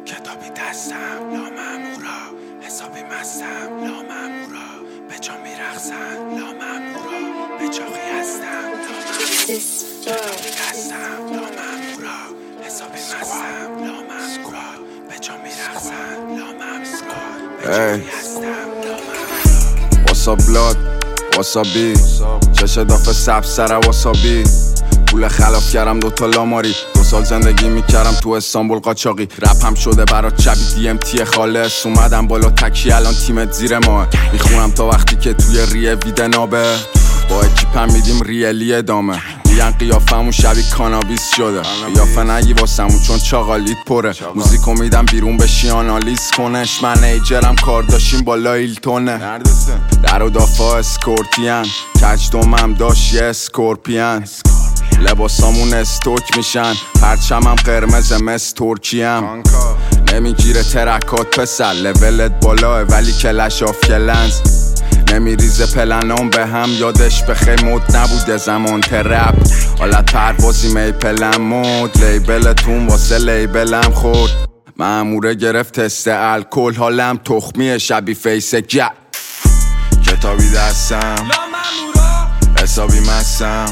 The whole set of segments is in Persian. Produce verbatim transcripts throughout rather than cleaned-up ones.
کتابی دستم لا مامورا، حسابی مستم لا مامورا، به جا میرقصم لا مامورا، به چاقی هستم لا مامورا. کتابی دستم لا مامورا، حسابی مستم لا مامورا، به جا میرقصم لا مامورا، به چاقی هستم لا مامورا. واسا بلاد واسا بی چش دافه سب سر واسابی، پول خلاف کردم دوتا لاماری، دو سال زندگی میکردم تو استانبول قاچاقی، رپ هم شده برا چبی دی ام تی خالص، اومدم بالا تکی الان تیمت زیر ماه، میخونم تا وقتی که توی ریه ویده نابه، با اکیپم میدیم ریلی ادامه، میگن قیافمون شبیه کانابیس شده، قیافه نگی واسمون چون چاقالیت پره، موزیکو میدم بیرون بشی آنالیز کنش، منیجرم کار داشتیم با لایلتونه، در و دافا اسکورتین، کج دومم داشت یه اسکورپین، لباسامون استوک میشن، پرچمم قرمز مس ترکیم، نمیگیره ترکات پسر، لولت بالاه ولی کلش آف کلنز، نمیریزه پلنام به هم، یادش بخیر مود نبوده زمان ترپ، حالت پروازی میپلم مود، لیبلتون واسه لیبلم خورد، ماموره گرفت تست الکل، حالم تخمیه شبی فیس گپ، کتابی دستم حسابی مستم،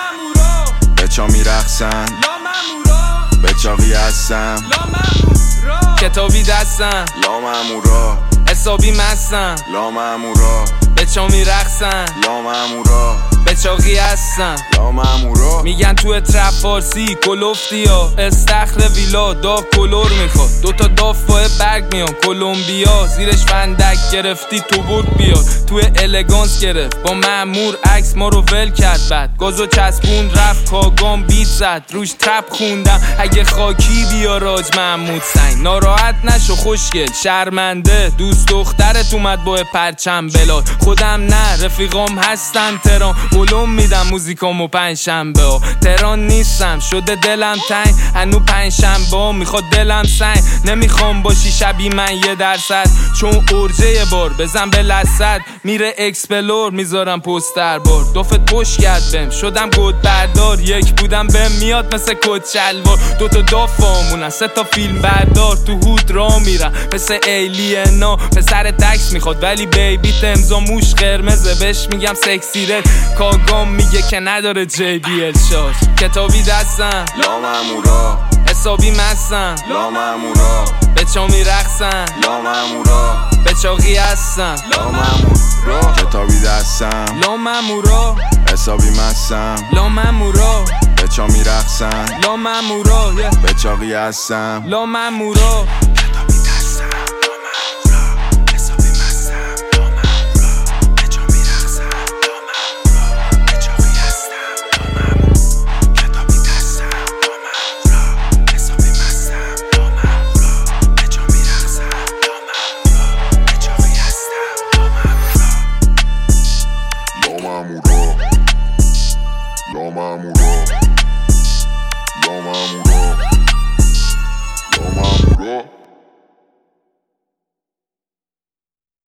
به چا میرقصن به چاقی هستم، کتابی دستم لا مامورا، حسابی مستم لا مامورا، به چا میرقصن لا مامورا، به چاقی هستم، لا مامورا. میگن تو ترپ فارسی کلوفتی ها، استخر ویلا دا کلور میخواد، دوتا داف با برگ میان کلمبیا، زیرش فندک گرفتی تو برد بیار، تو الگانس گرفت با مامور عکس ما رو ول کرد، بعد گازو چسبون رفت کاگام بیت زد، روش ترپ خوندم اگه خاکی بیا راج محمود سنگ، ناراحت نشو خوشگل شرمنده، دوست دخترت اومد با پرچم بلال، خودم نه رفیقام هستن تران، علوم میدم موزیکامو پنجشنبه ها، تران نیستم شده دلم تنگ، هنو پنجشنبه ها میخواد دلم سنگ، نمیخوام باشی شبیه من یه درصد، چون ارجه یه بار بزن به لسد، میره اکسپلور میذارم پوستر بار، دوفت پشت کرد بهم شدم گود بردار، یک بودم بهم میاد مثل کد شلوار، دوتا دافامونن سه تا فیلم بردار، تو هود را میرم مثل ایلینا، پسر تکس میخواد ولی بیبی تمزا موش قرمزه، بهش میگم سکسی رد، کاگام میگه که نداره جی بی ال شارژ، کتابی دستم لا مامورا، حسابی مستم لا مامورا، به چا میرقصن لا مامورا، به چاقی هستم، لا مامورا، کتابی دستم لا مامورا، حسابی مستم لا مامورا، به چا میرقصن لا مامورا، به چاقی هستم، لا مامورا. کتابی دستم لا مامورا، حسابی مستم لا مامورا، به جا میرقصم لا مامورا، به چاقی هستم لا مامورا. کتابی دستم لا مامورا، حسابی مستم لا مامورا، به جا میرقصم لا مامورا، به چاقی هستم لا مامورا. لا مامورا، لا مامورا، لا مامورا، لا مامورا.